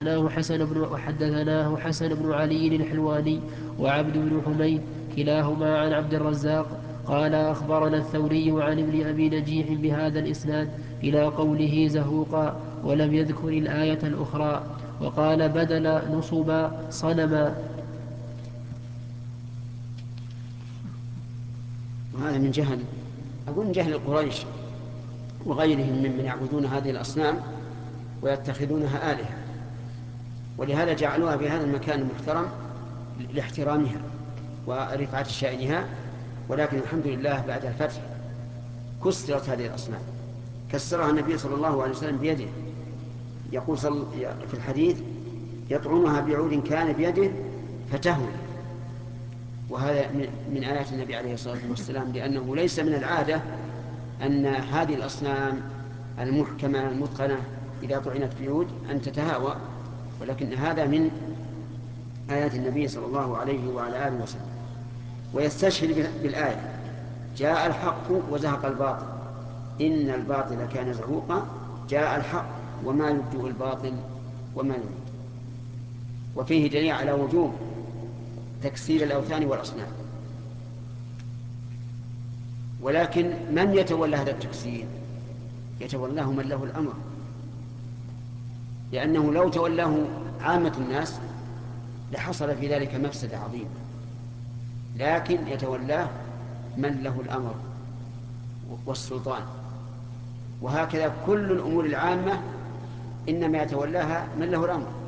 وحدثناه حسن بن علي الحلواني وعبد بن حميد كلاهما عن عبد الرزاق قال أخبرنا الثوري عن ابن أبي نجيح بهذا الإسناد إلى قوله زهوقا ولم يذكر الآية الأخرى وقال بدل نصبا صنما. وهذا من جهل، أقول من جهل قريش وغيرهم ممن يعبدون هذه الأصنام ويتخذونها آلهة، ولهذا جعلوها في هذا المكان المحترم لاحترامها ورفعة شأنها. ولكن الحمد لله بعد الفتح كسرت هذه الأصنام، كسرها النبي صلى الله عليه وسلم بيده، يقول في الحديث يطعنها بعود كان بيده فتهوي. وهذا من آيات النبي عليه الصلاة والسلام، لأنه ليس من العادة أن هذه الأصنام المحكمة المتقنة إذا طعنت بعود أن تتهاوى، ولكن هذا من آيات النبي صلى الله عليه وعلى آله وسلم. ويستشهد بالآية جاء الحق وزهق الباطل إن الباطل كان زهوقا، جاء الحق وما يبدئ الباطل وما يعيد. وفيه دليل على وجوب تكسير الأوثان والأصنام. ولكن من يتولى هذا التكسير؟ يتولاه من له الأمر، لأنه لو تولاه عامة الناس لحصل في ذلك مفسدة عظيمة، لكن يتولاه من له الأمر والسلطان. وهكذا كل الأمور العامة إنما يتولاها من له الأمر،